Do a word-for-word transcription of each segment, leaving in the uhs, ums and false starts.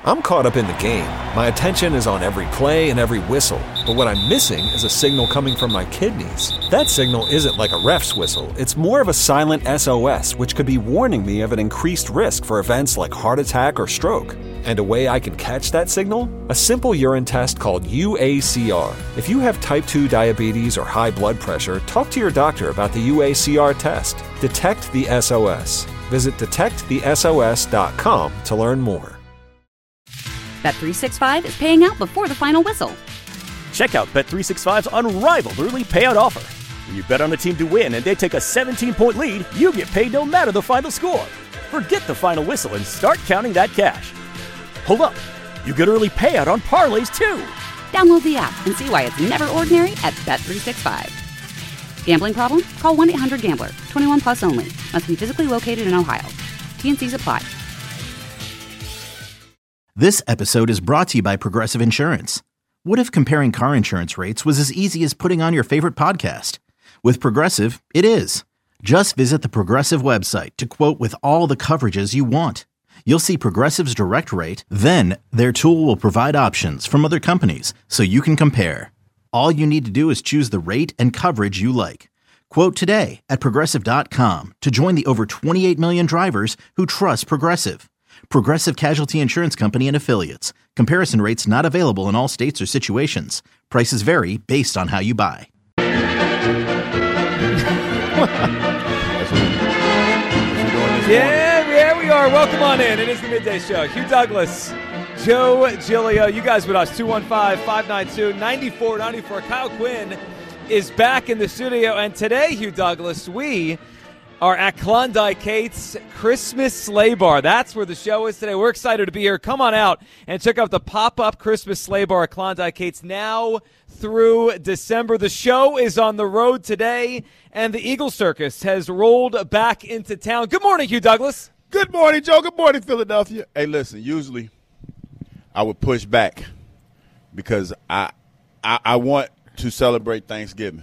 I'm caught up in the game. My attention is on every play and every whistle. But what I'm missing is a signal coming from my kidneys. That signal isn't like a ref's whistle. It's more of a silent S O S, which could be warning me of an increased risk for events like heart attack or stroke. And a way I can catch that signal? A simple urine test called U A C R. If you have type two diabetes or high blood pressure, talk to your doctor about the U A C R test. Detect the S O S. Visit detect the S O S dot com to learn more. Bet three sixty-five is paying out before the final whistle. Check out Bet three sixty-five's unrivaled early payout offer. When you bet on a team to win and they take a seventeen-point lead, you get paid no matter the final score. Forget the final whistle and start counting that cash. Hold up. You get early payout on parlays, too. Download the app and see why it's never ordinary at Bet three sixty-five. Gambling problem? Call one eight hundred gambler. twenty-one plus only. Must be physically located in Ohio. T and C's apply. This episode is brought to you by Progressive Insurance. What if comparing car insurance rates was as easy as putting on your favorite podcast? With Progressive, it is. Just visit the Progressive website to quote with all the coverages you want. You'll see Progressive's direct rate, then their tool will provide options from other companies so you can compare. All you need to do is choose the rate and coverage you like. Quote today at Progressive dot com to join the over twenty-eight million drivers who trust Progressive. Progressive Casualty Insurance Company and Affiliates. Comparison rates not available in all states or situations. Prices vary based on how you buy. Yeah, yeah, we are. Welcome on in. It is the Midday Show. Hugh Douglas, Joe Giglio. You guys with us. two one five, five nine two, nine four nine four. Kyle Quinn is back in the studio. And today, Hugh Douglas, we are at Klondike Kate's Christmas Sleigh Bar. That's where the show is today. We're excited to be here. Come on out and check out the pop-up Christmas Sleigh Bar at Klondike Kate's now through December. The show is on the road today, and the Eagle Circus has rolled back into town. Good morning, Hugh Douglas. Good morning, Joe. Good morning, Philadelphia. Hey, listen, usually I would push back because I, I, I want to celebrate Thanksgiving,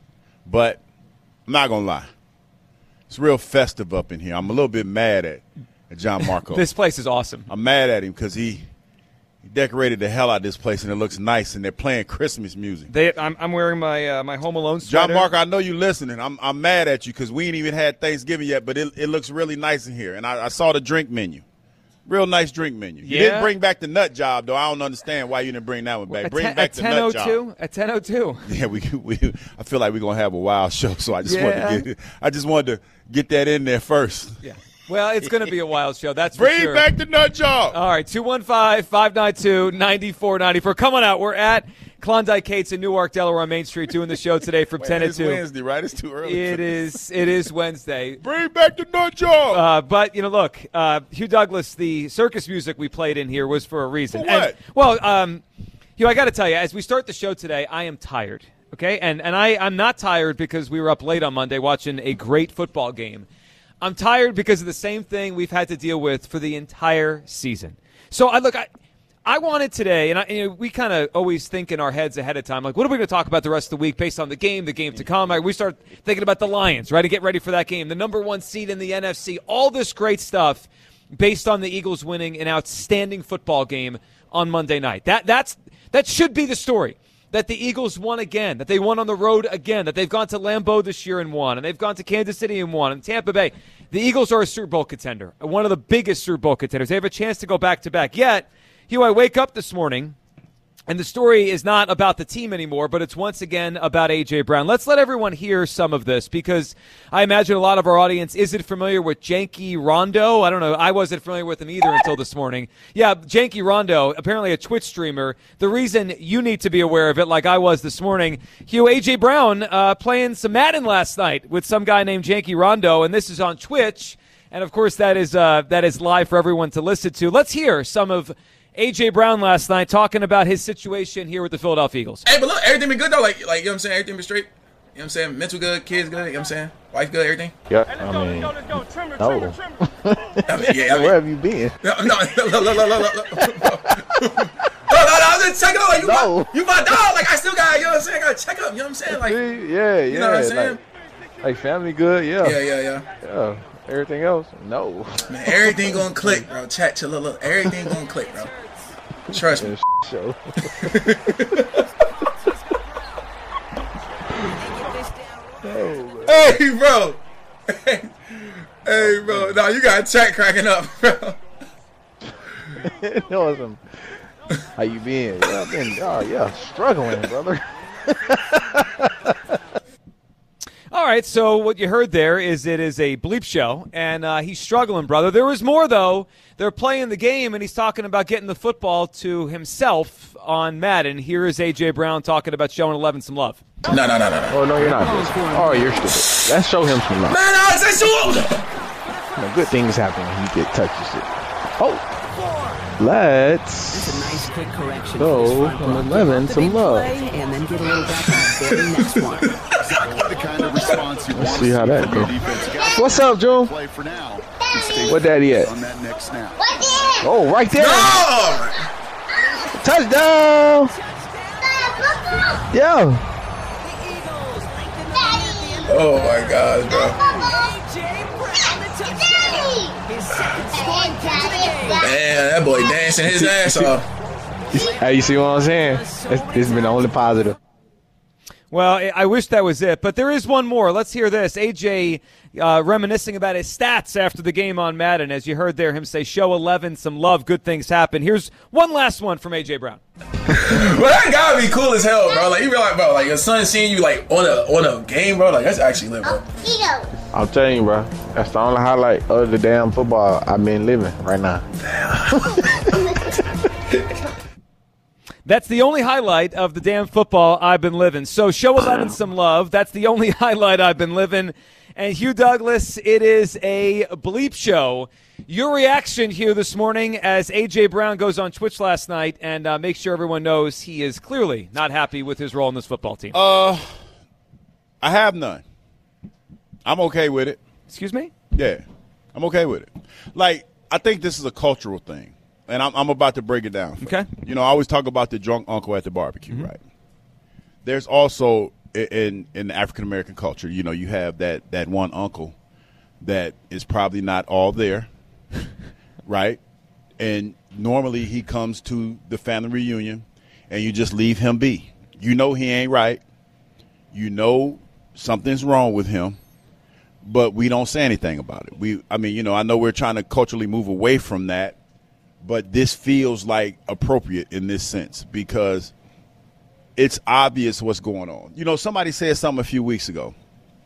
but I'm not going to lie. It's real festive up in here. I'm a little bit mad at, at John Marco. This place is awesome. I'm mad at him because he, he decorated the hell out of this place, and it looks nice, and they're playing Christmas music. They, I'm, I'm wearing my uh, my Home Alone sweater. John Marco, I know you listening. I'm I'm mad at you because we ain't even had Thanksgiving yet, but it, it looks really nice in here. And I, I saw the drink menu. Real nice drink menu. You Yeah. didn't bring back the nut job, though. I don't understand why you didn't bring that one back. At Bring ten- back at the nut ten oh two? job. At ten oh two. Yeah, we, we I feel like we're gonna have a wild show, so I just Yeah. wanted to get I just wanted to get that in there first. Yeah. Well, it's going to be a wild show. That's for Bring sure. back the nut job. All right, two one five, five nine two, nine four nine four. Come on out. We're at Klondike Kate's in Newark, Delaware on Main Street doing the show today from Wait, ten to it's two. Wednesday, right? It's too early. It is it is Wednesday. Bring back the nut job. Uh, but, you know, look, uh, Hugh Douglas, the circus music we played in here was for a reason. For what? And, well, um, Hugh, I got to tell you, as we start the show today, I am tired, okay? And and I, I'm not tired because we were up late on Monday watching a great football game. I'm tired because of the same thing we've had to deal with for the entire season. So, I look, I, I wanted today, and, I, you know, we kind of always think in our heads ahead of time, like, what are we going to talk about the rest of the week based on the game, the game to come? Like, we start thinking about the Lions, right, to get ready for that game, the number one seed in the N F C, all this great stuff based on the Eagles winning an outstanding football game on Monday night. That that's that should be the story. That the Eagles won again, that they won on the road again, that they've gone to Lambeau this year and won, and they've gone to Kansas City and won, and Tampa Bay. The Eagles are a Super Bowl contender, one of the biggest Super Bowl contenders. They have a chance to go back-to-back. Yet, Hugh, I wake up this morning, and the story is not about the team anymore, but it's once again about A J. Brown. Let's let everyone hear some of this, because I imagine a lot of our audience isn't familiar with Janky Rondo. I don't know. I wasn't familiar with him either until this morning. Yeah, Janky Rondo, apparently a Twitch streamer. The reason you need to be aware of it, like I was this morning, Hugh, A J. Brown uh, playing some Madden last night with some guy named Janky Rondo, and this is on Twitch. And, of course, that is uh, that is live for everyone to listen to. Let's hear some of A J. Brown last night talking about his situation here with the Philadelphia Eagles. Hey, but look, everything been good, though. Like, like you know what I'm saying? Everything been straight. You know what I'm saying? Mental good, kids good, you know what I'm saying? Wife good, everything? Yeah, I mean, no. I mean, yeah, I mean, Where have you been? No, no, no, no, no, no, no, no. No, no, no, I was just checking up. Like, you, No. my, you my dog. Like, I still got, you know what I'm saying? I got to check up, you know what I'm saying? Like, See? Yeah, yeah. you know what I'm saying? Like, like family good, yeah. Yeah, yeah, yeah. Yeah. Everything else, no. Man, everything gonna click, bro. Chat, chill, look, look. Everything gonna click, bro. Trust me. Show. Hey, bro. Hey, hey, bro. No, you got a chat cracking up, bro. Awesome. How you been? Yeah, I've been. Oh, yeah, struggling, brother. All right, so what you heard there is it is a bleep show, and uh, he's struggling, brother. There was more, though. They're playing the game, and he's talking about getting the football to himself on Madden. Here is A J. Brown talking about showing eleven some love. No, no, no, no, no. Oh, no, you're not. Oh, you're stupid. Let's show him some love. Man, I said show him. You know, good things happen when he get touches it. Oh. Let's a nice quick correction go from eleven some love. And then get a little back on the very next one. The kind of response you Let's want see how that goes. What's up, Joe? play for now. What daddy at? On that next snap. Oh, right there. No! Touchdown. Yeah. Oh, my God, bro. Man, that boy dancing his ass off. Hey, you see what I'm saying? It's, it's been only positive. Well, I wish that was it, but there is one more. Let's hear this. A J uh, reminiscing about his stats after the game on Madden. As you heard there, him say, show eleven some love, good things happen. Here's one last one from A J. Brown. Well, that gotta be cool as hell, bro. Like, you be like, bro, like your son seeing you like on a on a game, bro. Like, that's actually lit, bro. I'm telling you, bro. That's the only highlight of the damn football I've been living right now. That's the only highlight of the damn football I've been living. So show eleven some love. That's the only highlight I've been living. And Hugh Douglas, it is a bleep show. Your reaction, Hugh, this morning as A J. Brown goes on Twitch last night and uh, makes sure everyone knows he is clearly not happy with his role in this football team. Uh, I have none. I'm okay with it. Excuse me? Yeah, I'm okay with it. Like, I think this is a cultural thing, and I'm, I'm about to break it down. Okay. You. you know, I always talk about the drunk uncle at the barbecue, mm-hmm. right? There's also in in the African American culture, you know, you have that that one uncle that is probably not all there, right? And normally he comes to the family reunion, and you just leave him be. You know he ain't right. You know something's wrong with him. But we don't say anything about it. We, I mean, you know, I know we're trying to culturally move away from that, but this feels like appropriate in this sense because it's obvious what's going on. You know, somebody said something a few weeks ago,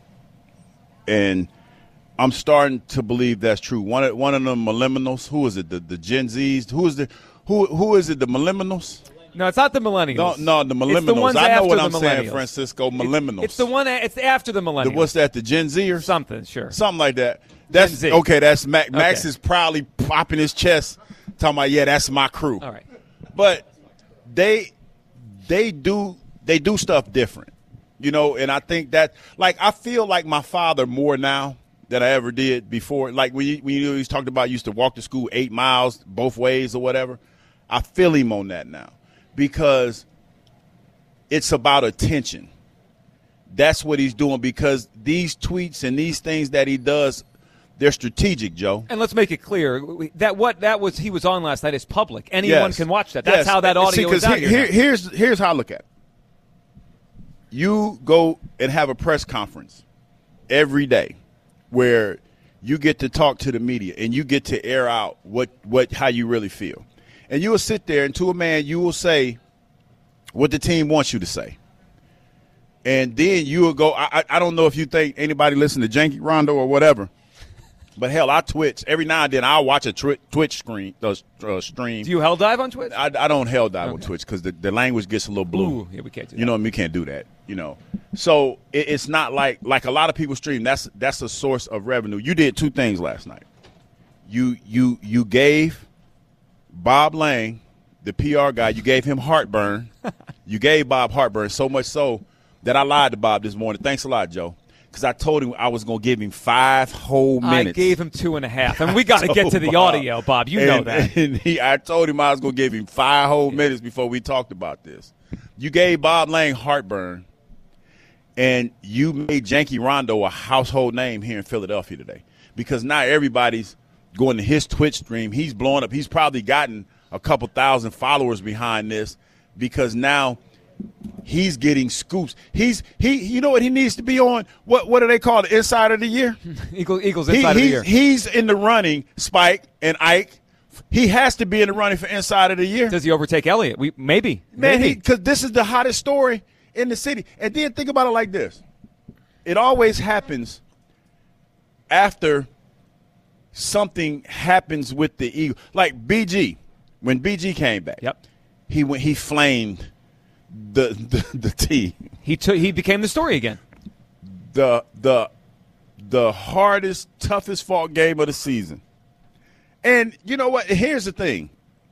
and I'm starting to believe that's true. One of one of the millennials, who is it? The the Gen Zs, who is the who who is it? The millennials. No, it's not the millennials. No, no, the millennials. It's the ones I know after what the I'm saying, millennials. Francisco. Millennials. It's, it's the one. It's after the millennials. The, what's that? The Gen Z or something? Sure. Something like that. That's Gen Z. Okay. That's Max. Okay. Max is proudly popping his chest, talking about, yeah, that's my crew. All right. But they they do they do stuff different, you know. And I think that, like, I feel like my father more now than I ever did before. Like when you when you always talked about, used to walk to school eight miles both ways or whatever. I feel him on that now. Because it's about attention. That's what he's doing, because these tweets and these things that he does, they're strategic, Joe. And let's make it clear that what that was he was on last night is public. Anyone yes. can watch that. That's yes. how that audio See, is out here, here. here here's, here's how I look at it. You go and have a press conference every day where you get to talk to the media and you get to air out what, what how you really feel. And you will sit there, and to a man, you will say what the team wants you to say. And then you will go, I, I don't know if you think anybody listen to Janky Rondo or whatever, but hell, I Twitch. Every now and then I'll watch a twi- Twitch screen, uh, uh, stream. Do you hell dive on Twitch? I, I don't hell dive okay. on Twitch because the, the language gets a little blue. Ooh, yeah, we can't do that. You know, we can't do that, you know. So it, it's not like, like a lot of people stream. That's that's a source of revenue. You did two things last night. You You, you gave Bob Lang, the P R guy, you gave him heartburn. You gave Bob heartburn, so much so that I lied to Bob this morning. Thanks a lot, Joe, because I told him I was going to give him five whole minutes. I gave him two and a half, and we got to get to the Bob, audio, Bob. You and, know that. And he, I told him I was going to give him five whole minutes before we talked about this. You gave Bob Lang heartburn, and you made Janky Rondo a household name here in Philadelphia today, because now everybody's going to his Twitch stream. He's blowing up. He's probably gotten a couple thousand followers behind this because now he's getting scoops. He's he. You know what he needs to be on? What what do they call it? Inside of the year? Eagles, Eagles he, inside of the he's, year. He's in the running, Spike and Ike. He has to be in the running for inside of the year. Does he overtake Elliott? We maybe. Man, maybe. because this is the hottest story in the city. And then think about it like this. It always happens after something happens with the Eagles. Like B G, when B G came back, yep. he went, he flamed the the, the T. He took he became the story again. The the the hardest, toughest fought game of the season. And you know what? Here's the thing.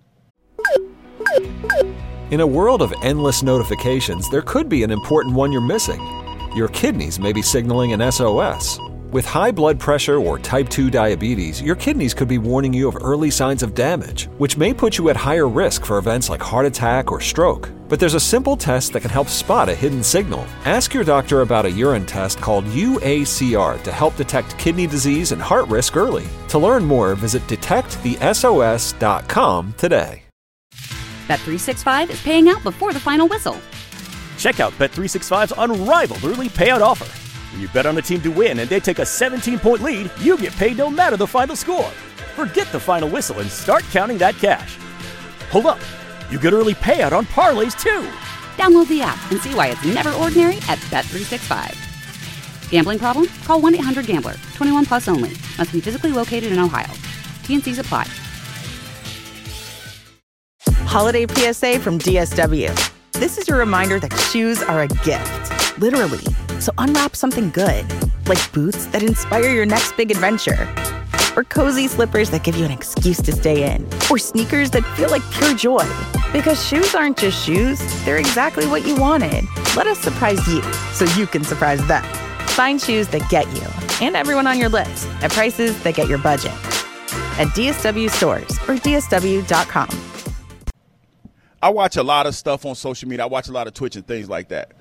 In a world of endless notifications, there could be an important one you're missing. Your kidneys may be signaling an S O S. With high blood pressure or type two diabetes, your kidneys could be warning you of early signs of damage, which may put you at higher risk for events like heart attack or stroke. But there's a simple test that can help spot a hidden signal. Ask your doctor about a urine test called U A C R to help detect kidney disease and heart risk early. To learn more, visit detect the S O S dot com today. Bet three sixty-five is paying out before the final whistle. Check out Bet three sixty-five's unrivaled early payout offer. When you bet on a team to win and they take a seventeen-point lead, you get paid no matter the final score. Forget the final whistle and start counting that cash. Hold up. You get early payout on parlays, too. Download the app and see why it's never ordinary at Bet three sixty-five. Gambling problem? Call one eight hundred gambler. twenty-one plus only. Must be physically located in Ohio. T N Cs apply. Holiday P S A from D S W. This is your reminder that shoes are a gift. Literally. So unwrap something good. Like boots that inspire your next big adventure. Or cozy slippers that give you an excuse to stay in. Or sneakers that feel like pure joy. Because shoes aren't just shoes, they're exactly what you wanted. Let us surprise you, so you can surprise them. Find shoes that get you, and everyone on your list, at prices that get your budget. At D S W stores, or D S W dot com. I watch a lot of stuff on social media. I watch a lot of Twitch and things like that.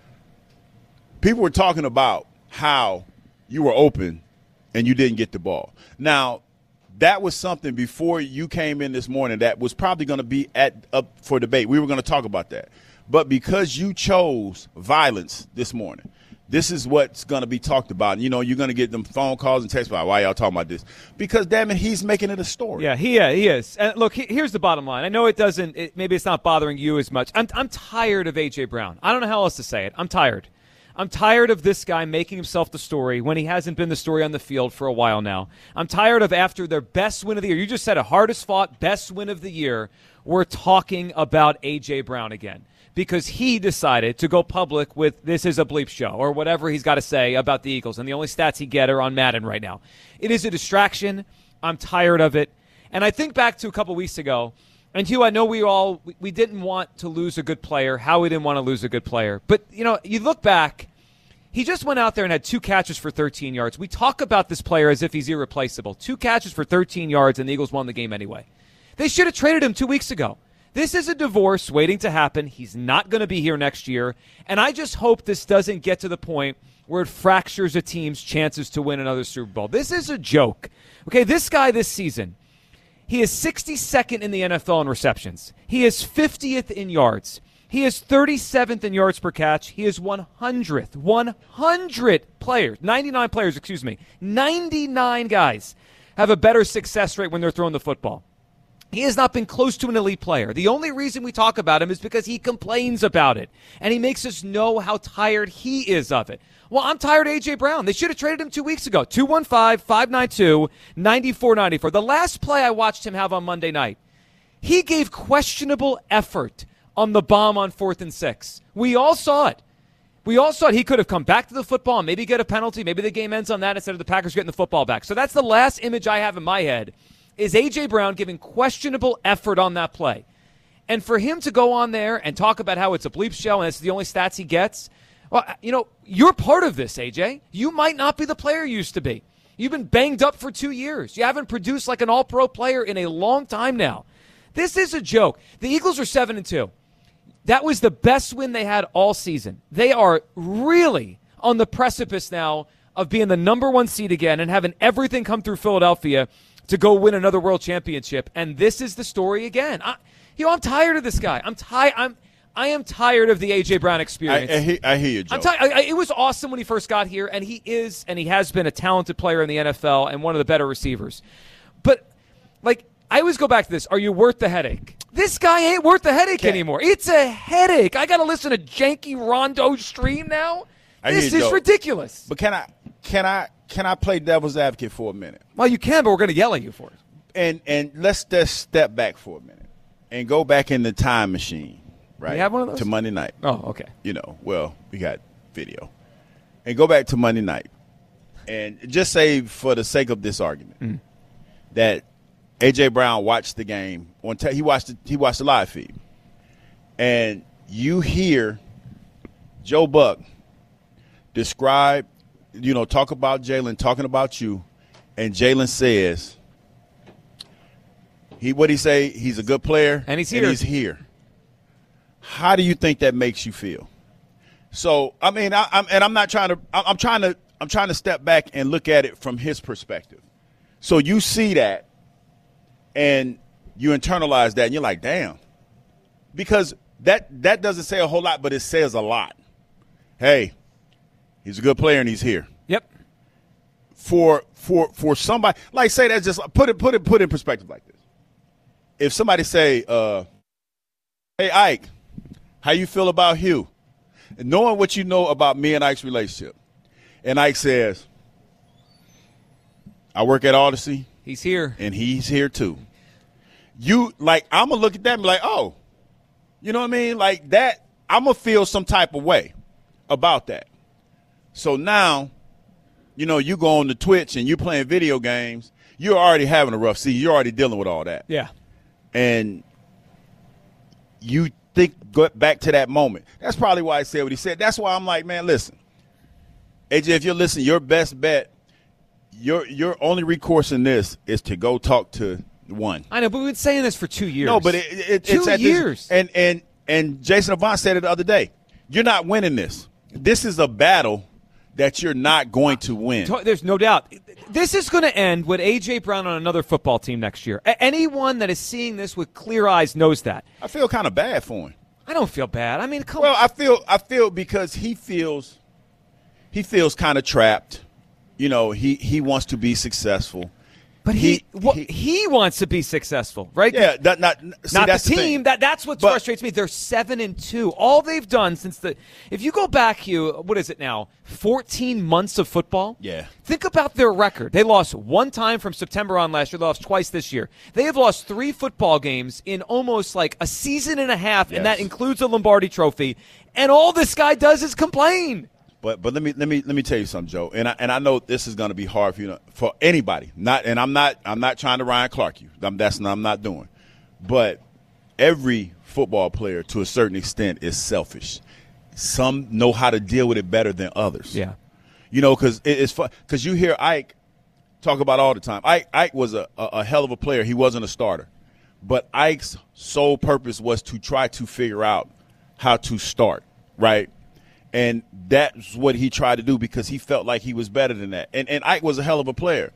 People were talking about how you were open and you didn't get the ball. Now, that was something before you came in this morning that was probably going to be at up for debate. We were going to talk about that. But because you chose violence this morning, this is what's going to be talked about. You know, you're going to get them phone calls and texts about why y'all talking about this. Because, damn it, he's making it a story. Yeah, he, yeah, he is. And look, he, here's the bottom line. I know it doesn't it, – maybe it's not bothering you as much. I'm, I'm tired of A J. Brown. I don't know how else to say it. I'm tired. I'm tired of this guy making himself the story when he hasn't been the story on the field for a while now. I'm tired of after their best win of the year. You just said a hardest fought best win of the year. We're talking about A J. Brown again because he decided to go public with this is a bleep show or whatever he's got to say about the Eagles. And the only stats he get are on Madden right now. It is a distraction. I'm tired of it. And I think back to a couple weeks ago. And, Hugh, I know we all – we didn't want to lose a good player. Howie didn't want to lose a good player. But, you know, you look back, he just went out there and had two catches for thirteen yards. We talk about this player as if he's irreplaceable. Two catches for thirteen yards, and the Eagles won the game anyway. They should have traded him two weeks ago. This is a divorce waiting to happen. He's not going to be here next year. And I just hope this doesn't get to the point where it fractures a team's chances to win another Super Bowl. This is a joke. Okay, this guy this season – he is sixty-second in the N F L in receptions. He is fiftieth in yards. He is thirty-seventh in yards per catch. He is one hundredth. one hundred players, ninety-nine players, excuse me. ninety-nine guys have a better success rate when they're throwing the football. He has not been close to an elite player. The only reason we talk about him is because he complains about it, and he makes us know how tired he is of it. Well, I'm tired of A J. Brown. They should have traded him two weeks ago. two one five, five nine two, nine four nine four. The last play I watched him have on Monday night, he gave questionable effort on the bomb on fourth and six. We all saw it. We all saw it. He could have come back to the football and maybe get a penalty. Maybe the game ends on that instead of the Packers getting the football back. So that's the last image I have in my head is A J. Brown giving questionable effort on that play. And for him to go on there and talk about how it's a bleep show and it's the only stats he gets, well, you know, you're part of this, A J. You might not be the player you used to be. You've been banged up for two years. You haven't produced like an all-pro player in a long time now. This is a joke. The Eagles are seven and two. That was the best win they had all season. They are really on the precipice now of being the number one seed again and having everything come through Philadelphia to go win another world championship. And this is the story again. I, Yo, I'm tired of this guy. I'm tired. I'm I am tired of the A J. Brown experience. I, I, hear, I hear you, Joe. I'm tired. I, I, it was awesome when he first got here, and he is and he has been a talented player in the N F L and one of the better receivers. But like, I always go back to this: are you worth the headache? This guy ain't worth the headache Can't. anymore. It's a headache. I got to listen to janky Rondo stream now. I This hear you, is Joe. ridiculous. But can I can I can I play devil's advocate for a minute? Well, you can, but we're going to yell at you for it. And and let's just step back for a minute and go back in the time machine, right? You have one of those? To Monday night. Oh, okay. You know, well, we got video. And go back to Monday night. And just say, for the sake of this argument, Mm. that A J. Brown watched the game on te- he watched the, he watched the live feed. And you hear Joe Buck describe, you know, talk about Jalen, talking about you, and Jalen says, he what he say? He's a good player, And he's here. And he's here. How do you think that makes you feel? So, I mean, I, I'm and I'm not trying to. I'm, I'm trying to. I'm trying to step back and look at it from his perspective. So you see that, and you internalize that, and you're like, damn, because that that doesn't say a whole lot, but it says a lot. Hey, he's a good player, and he's here. Yep. For for for somebody, like, say that's just put it put it put it in perspective like this. If somebody say, uh, "Hey Ike, how you feel about Hugh?" And knowing what you know about me and Ike's relationship, and Ike says, "I work at Odyssey. He's here, and he's here too." You like, I'm gonna look at that and be like, "Oh, you know what I mean?" Like that, I'm gonna feel some type of way about that. So now, you know, you go on the Twitch and you playing video games. You're already having a rough season. You're already dealing with all that. Yeah. And you think go back to that moment. That's probably why I said what he said. That's why I'm like, man, listen, A J, if you're listening, your best bet, your your only recourse in this is to go talk to one. I know, but we've been saying this for two years. No, but it, it, two it's at years. This, and and and Jason Avant said it the other day. You're not winning this. This is a battle that you're not going to win. There's no doubt. This is going to end with A J. Brown on another football team next year. A- anyone that is seeing this with clear eyes knows that. I feel kind of bad for him. I don't feel bad. I mean, come well, on. I feel I feel because he feels he feels kind of trapped. You know, he, he wants to be successful. But he he, well, he he wants to be successful, right? Yeah, that, not see, not that's the team. The that that's what but, frustrates me. They're seven and two. All they've done since the if you go back, Hugh, what is it now? Fourteen months of football. Yeah. Think about their record. They lost one time from September on last year. They lost twice this year. They have lost three football games in almost like a season and a half, yes. and that includes a Lombardi Trophy. And all this guy does is complain. But but let me let me let me tell you something, Joe. And I and I know this is going to be hard for you know, for anybody. Not and I'm not I'm not trying to Ryan Clark you. I'm, that's not, I'm not doing. But every football player, to a certain extent, is selfish. Some know how to deal with it better than others. Yeah, you know, because it, it's fun. Because you hear Ike talk about all the time. Ike Ike was a, a a hell of a player. He wasn't a starter, but Ike's sole purpose was to try to figure out how to start. Right. And that's what he tried to do because he felt like he was better than that. And and Ike was a hell of a player.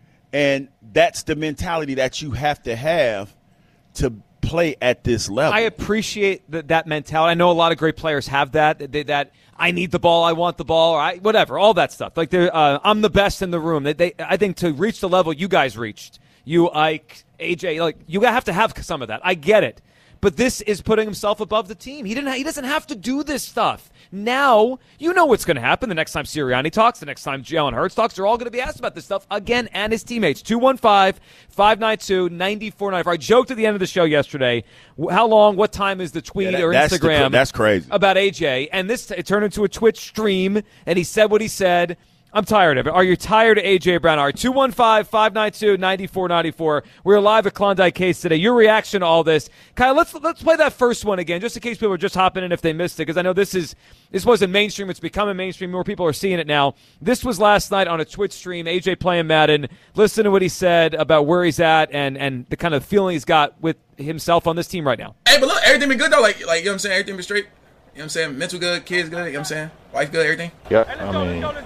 And that's the mentality that you have to have to play at this level. I appreciate that, that mentality. I know a lot of great players have that, that, that I need the ball, I want the ball, or I, whatever, all that stuff. Like uh, I'm the best in the room. They, they, I think to reach the level you guys reached, you, Ike, A J, like you have to have some of that. I get it. But this is putting himself above the team. He didn't. He doesn't have to do this stuff. Now, you know what's going to happen. The next time Sirianni talks, the next time Jalen Hurts talks, they're all going to be asked about this stuff again and his teammates. two one five, five nine two, nine four nine four. I joked at the end of the show yesterday, how long, what time is the tweet yeah, that, or that's Instagram the, that's crazy. about A J. And this it turned into a Twitch stream, and he said what he said. I'm tired of it. Are you tired of A J. Brown? All right, two one five, five nine two, nine four nine four. We're live at Klondike Case today. Your reaction to all this. Kyle, let's let's play that first one again, just in case people are just hopping in if they missed it, because I know this is this wasn't mainstream. It's becoming mainstream. More people are seeing it now. This was last night on a Twitch stream. A J playing Madden. Listen to what he said about where he's at and, and the kind of feeling he's got with himself on this team right now. Hey, but look, everything been good, though. Like, like you know what I'm saying? Everything been straight. You know what I'm saying? Mental good, kids good, you know what I'm saying? Wife good, everything? Yeah, I mean, no.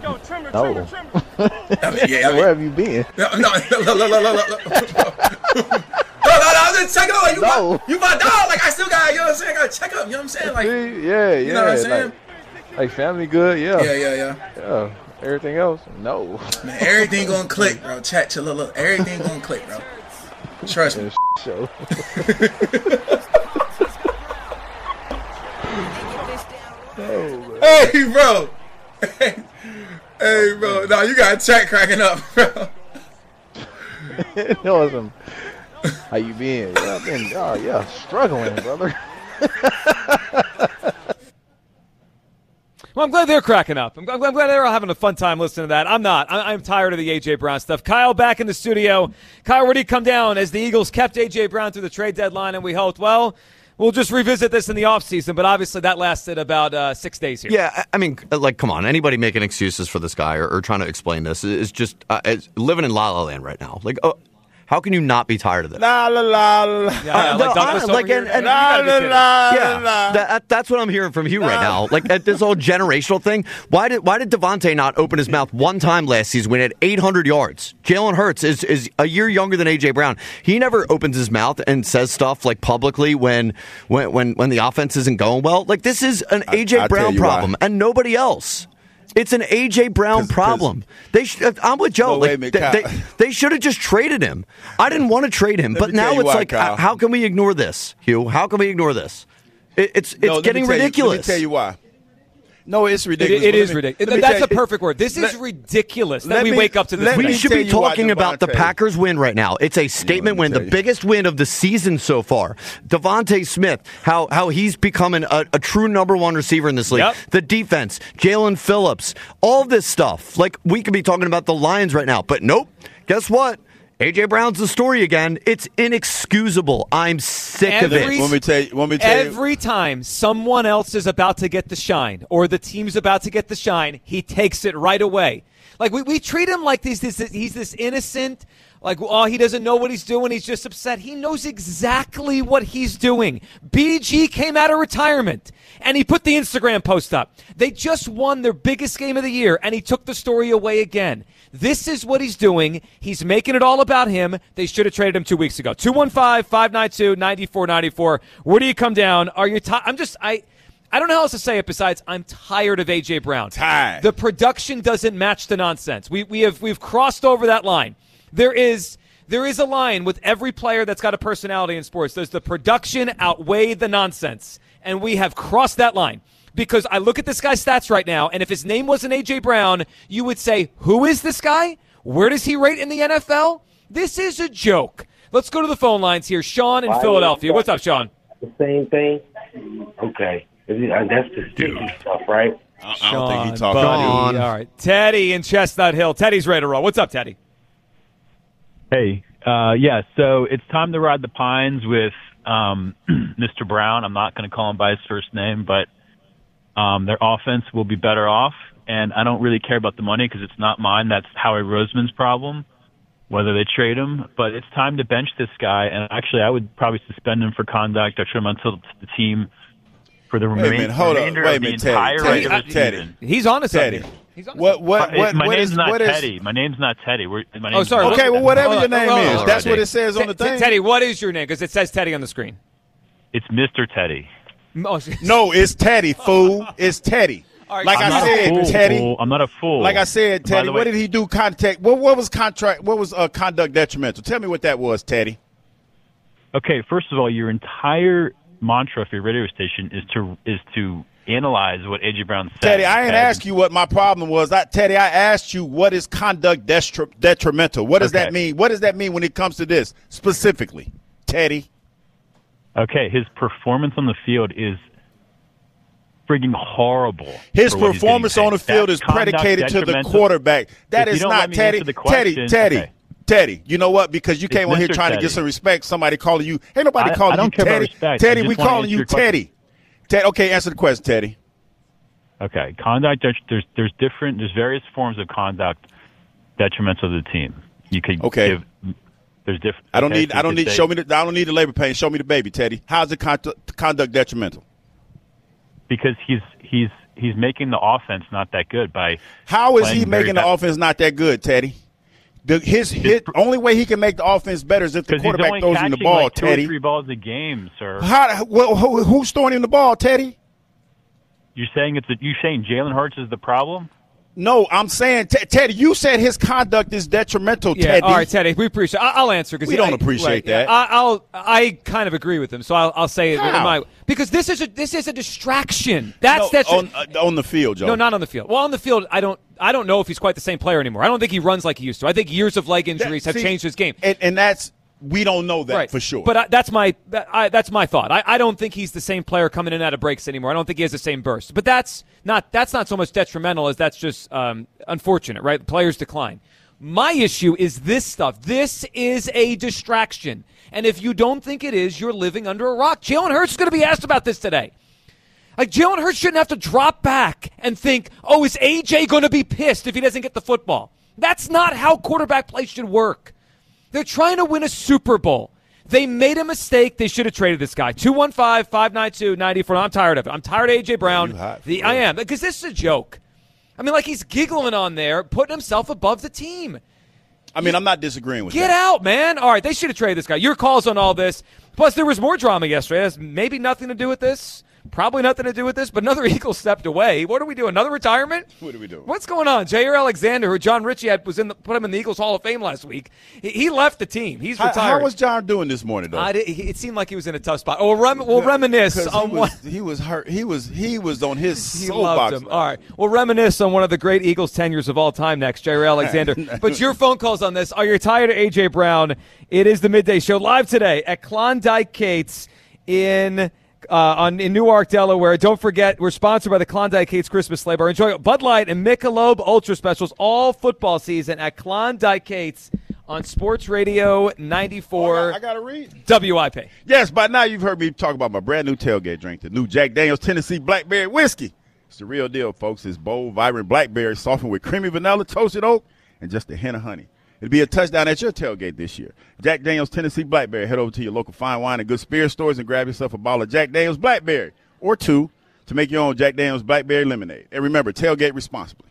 I mean, yeah, I mean, where have you been? No, no, no, no, no, no, no. no, no, I'm just checking up. Like, you, No. my, you my dog. Like, I still got, you know what I'm saying? I got to check up. You know what I'm saying? Like, See? Yeah, yeah. you know what I'm saying? Like, like family good, yeah. Yeah, yeah, yeah. Yeah. Everything else, no. Man, everything gonna click, bro. Chat, chill, look, look. Everything gonna click, bro. Trust me. Show. Oh, Hey, bro. Hey, hey, bro. No, you got chat cracking up, bro. Tell us some. How you been? Yeah, I've been. Oh yeah, struggling, brother. Well, I'm glad they're cracking up. I'm, I'm glad they're all having a fun time listening to that. I'm not. I, I'm tired of the A J. Brown stuff. Kyle back in the studio. Kyle, where did he come down as the Eagles kept A J. Brown through the trade deadline, and we hoped, well, we'll just revisit this in the offseason, but obviously that lasted about uh, six days here. Yeah, I mean, like, come on. Anybody making excuses for this guy or, or trying to explain this is just uh, is living in La La Land right now. Like, oh, how can you not be tired of this? La la la la. Yeah, yeah, Uh, like no, Douglas I- over like, here. and- and- You gotta be La, kidding. la, Yeah, la. that, that's what I'm hearing from you right now. Like at this whole generational thing. Why did why did Devontae not open his mouth one time last season when he had eight hundred yards? Jalen Hurts is is a year younger than A J. Brown. He never opens his mouth and says stuff like publicly when when when, when the offense isn't going well. Like this is an A J. I'll Brown tell you problem why. and nobody else. It's an A J. Brown 'Cause- 'cause- problem. They, sh- I'm with Joe. No, like, wait a minute, they, Kyle. they, they should have just traded him. I didn't want to trade him, Let but me tell now you it's why, like, Kyle. how can we ignore this, Hugh? How can we ignore this? It, it's it's No, let me getting tell you- ridiculous. let me tell you why. No, it's It, ridiculous. it But is let me- ridiculous. let me That's tell a you- perfect word. This is let- ridiculous that let we me- wake up to this. let thing. We me should tell be you why talking about the Devontae- Packers win right now. It's a statement me win, the tell you. biggest win of the season so far. Devontae Smith, how how he's becoming a, a true number one receiver in this league. Yep. The defense, Jalen Phillips, all this stuff. Like we could be talking about the Lions right now, but nope. Guess what? A J. Brown's the story again. It's inexcusable. I'm sick of Every- it. Want me to tell you? Want me to tell you? Every time someone else is about to get the shine or the team's about to get the shine, he takes it right away. Like, we, we treat him like he's this, he's this innocent, like, oh, he doesn't know what he's doing. He's just upset. He knows exactly what he's doing. B G came out of retirement, and he put the Instagram post up. They just won their biggest game of the year, and he took the story away again. This is what he's doing. He's making it all about him. They should have traded him two weeks ago. two one five, five nine two, nine four nine four. Where do you come down? Are you tired? I'm just, I... I don't know how else to say it besides I'm tired of A J. Brown. Tired. The production doesn't match the nonsense. We we have we've crossed over that line. There is there is a line with every player that's got a personality in sports. Does the production outweigh the nonsense? And we have crossed that line. Because I look at this guy's stats right now, and if his name wasn't A J. Brown, you would say, who is this guy? Where does he rate in the N F L? This is a joke. Let's go to the phone lines here. Sean in Why Philadelphia. What's up, Sean? The same thing? Okay. Is it, uh, that's the sticky stuff, right? I, I don't think he Sean, talking. buddy. All right. Teddy in Chestnut Hill. Teddy's ready to roll. What's up, Teddy? Hey, uh, yeah, so it's time to ride the pines with um, Mister Brown. I'm not going to call him by his first name, but um, their offense will be better off, and I don't really care about the money because it's not mine. That's Howie Roseman's problem, whether they trade him. But it's time to bench this guy, and actually I would probably suspend him for conduct detrimental to the team for the Wait a remain- minute, hold up. remainder Wait a of the minute, Teddy. entire Teddy, regular Teddy. season. He's on to Teddy. something. He's on to What something. what what my what name's is not what is? Teddy. My name's not Teddy. We're, my Oh, name's sorry. Okay, well, whatever your Hold on, name hold on, is, hold on. that's what it says on the T- thing. Teddy, what is your name? Because it says Teddy on the screen. It's Mister Teddy. Oh, No, it's Teddy, fool. It's Teddy. All right, Like I'm I not a said, fool, Teddy. fool. I'm not a fool. Like I said, By Teddy. the What way- did he do? Contact. What what was contract? What was uh, conduct detrimental? Tell me what that was, Teddy. Okay, first of all, your entire mantra for your radio station is to is to analyze what A J. Brown said. Teddy, I ain't okay? asked you what my problem was. I, Teddy, I asked you what is conduct detri- detrimental. What does Okay. that mean? What does that mean when it comes to this specifically, Teddy? Okay, his performance on the field is frigging horrible. His for what he's getting performance on the paid. field That's is predicated to the conduct quarterback. That If you is don't let not me Teddy. answer the Teddy, question- Teddy, okay. Teddy. You know what? Because you It's came on here Mister trying to Teddy. get some respect. Somebody calling you. Ain't nobody I- calling I don't you care about Teddy. respect. I Teddy, just we wanna calling answer you your question. Teddy. Ted, okay, answer the question, Teddy. Okay, conduct. det- There's there's different. There's various forms of conduct detrimental to the team. You could Okay. give. There's different. I don't okay, need. so I you don't could need. say- Show me. The, I don't need the labor pain. Show me the baby, Teddy. How's the conduct, conduct detrimental? because he's he's he's making the offense not that good by. How is he playing very making the bad- offense not that good, Teddy? The, his hit only way he can make the offense better is if the quarterback throws him the ball, like two Teddy. Or three balls a game, sir. How, well, who, who's throwing him the ball, Teddy? You're saying it's a, you saying Jalen Hurts is the problem? No, I'm saying, T- Teddy, you said his conduct is detrimental, yeah, Teddy. All right, Teddy, we appreciate it. I'll answer. Cause we he, don't I, appreciate right, that. I, I'll, I kind of agree with him, so I'll, I'll say it. How? In my, because this is a this is a distraction. That's no, that's on, uh, on the field, Joe. No, not on the field. Well, on the field, I don't I don't know if he's quite the same player anymore. I don't think he runs like he used to. I think years of leg injuries that, have see, changed his game. And, and that's we don't know that right. for sure. But I, that's my that, I, that's my thought. I, I don't think he's the same player coming in and out of breaks anymore. I don't think he has the same burst. But that's not that's not so much detrimental as that's just um, unfortunate, right? Players decline. My issue is this stuff. This is a distraction. And if you don't think it is, you're living under a rock. Jalen Hurts is going to be asked about this today. Like, Jalen Hurts shouldn't have to drop back and think, oh, is A J going to be pissed if he doesn't get the football? That's not how quarterback play should work. They're trying to win a Super Bowl. They made a mistake. They should have traded this guy. two one five, five nine two, nine four. I'm tired of it. I'm tired of A J. Brown. The, I am. Because this is a joke. I mean, like, he's giggling on there, putting himself above the team. I mean, I'm not disagreeing with Get that. out, man. All right, they should have traded this guy. Your calls on all this. Plus, there was more drama yesterday. It has maybe nothing to do with this. Probably nothing to do with this, but another Eagle stepped away. What do we do? Another retirement? What are we doing? What's going on? Jair Alexander, who John Ritchie had was in the, put him in the Eagles Hall of Fame last week. He, he left the team. He's How, retired. how was John doing this morning, though? I did, it seemed like he was in a tough spot. We'll, rem, we'll reminisce on he one. was, he was hurt. He was he was on his He soapbox. loved him. All right. We'll reminisce on one of the great Eagles tenures of all time next, Jair Alexander. But your phone calls on this. Are you tired of A J. Brown? It is the Midday Show live today at Klondike Kate's in uh, on in Newark, Delaware. Don't forget, we're sponsored by the Klondike Kate's Christmas Sleigh Bar. Enjoy Bud Light and Michelob Ultra Specials all football season at Klondike Kate's on Sports Radio ninety-four. Oh, I, got, I got to read. W I P. Yes, by now you've heard me talk about my brand new tailgate drink, the new Jack Daniel's Tennessee Blackberry Whiskey. It's the real deal, folks. It's bold, vibrant blackberry softened with creamy vanilla, toasted oak, and just a hint of honey. It'll be a touchdown at your tailgate this year. Jack Daniel's Tennessee Blackberry. Head over to your local fine wine and good spirit stores and grab yourself a bottle of Jack Daniel's Blackberry or two to make your own Jack Daniel's Blackberry lemonade. And remember, tailgate responsibly.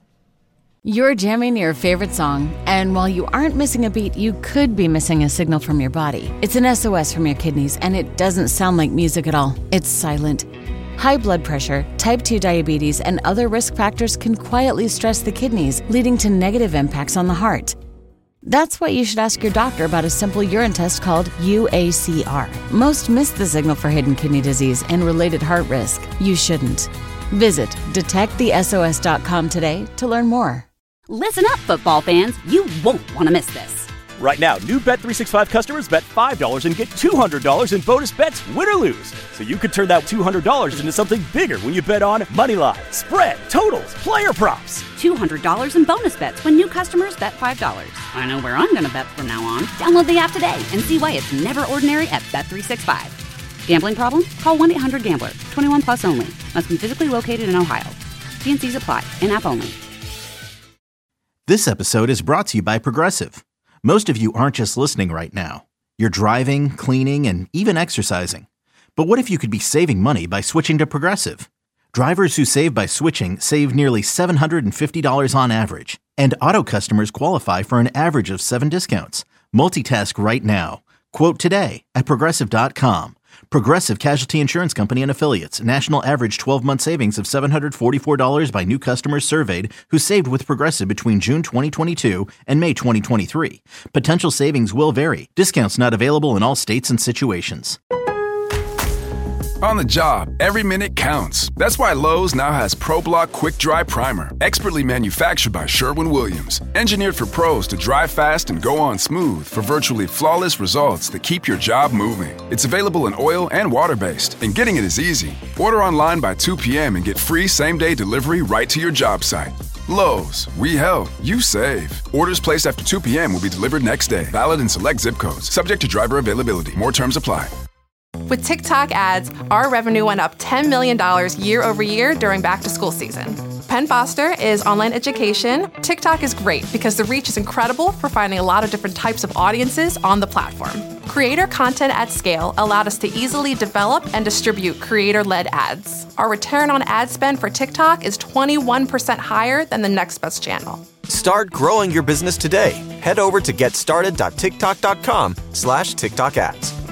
You're jamming your favorite song, and while you aren't missing a beat, you could be missing a signal from your body. It's an S O S from your kidneys, and it doesn't sound like music at all. It's silent. High blood pressure, type two diabetes, and other risk factors can quietly stress the kidneys, leading to negative impacts on the heart. That's why you should ask your doctor about a simple urine test called U A C R. Most miss the signal for hidden kidney disease and related heart risk. You shouldn't. Visit detect the S O S dot com today to learn more. Listen up, football fans. You won't want to miss this. Right now, new Bet three sixty-five customers bet five dollars and get two hundred dollars in bonus bets, win or lose. So you could turn that two hundred dollars into something bigger when you bet on money line, spread, totals, player props. two hundred dollars in bonus bets when new customers bet five dollars. I know where I'm going to bet from now on. Download the app today and see why it's never ordinary at Bet three sixty-five. Gambling problem? Call one eight hundred gambler. twenty-one plus only. Must be physically located in Ohio. T and C's apply. In-app only. This episode is brought to you by Progressive. Most of you aren't just listening right now. You're driving, cleaning, and even exercising. But what if you could be saving money by switching to Progressive? Drivers who save by switching save nearly seven hundred fifty dollars on average. And auto customers qualify for an average of seven discounts. Multitask right now. Quote today at Progressive dot com. Progressive Casualty Insurance Company and Affiliates. National average twelve-month savings of seven hundred forty-four dollars by new customers surveyed who saved with Progressive between June twenty twenty-two and May twenty twenty-three. Potential savings will vary. Discounts not available in all states and situations. On the job, every minute counts. That's why Lowe's now has ProBlock Quick Dry Primer, expertly manufactured by Sherwin-Williams. Engineered for pros to dry fast and go on smooth for virtually flawless results that keep your job moving. It's available in oil and water-based, and getting it is easy. Order online by two p.m. and get free same-day delivery right to your job site. Lowe's, we help, you save. Orders placed after two p.m. will be delivered next day. Valid in select zip codes. Subject to driver availability. More terms apply. With TikTok ads, our revenue went up ten million dollars year over year during back-to-school season. Penn Foster is online education. TikTok is great because the reach is incredible for finding a lot of different types of audiences on the platform. Creator content at scale allowed us to easily develop and distribute creator-led ads. Our return on ad spend for TikTok is twenty-one percent higher than the next best channel. Start growing your business today. Head over to get started dot tiktok dot com slash TikTok ads.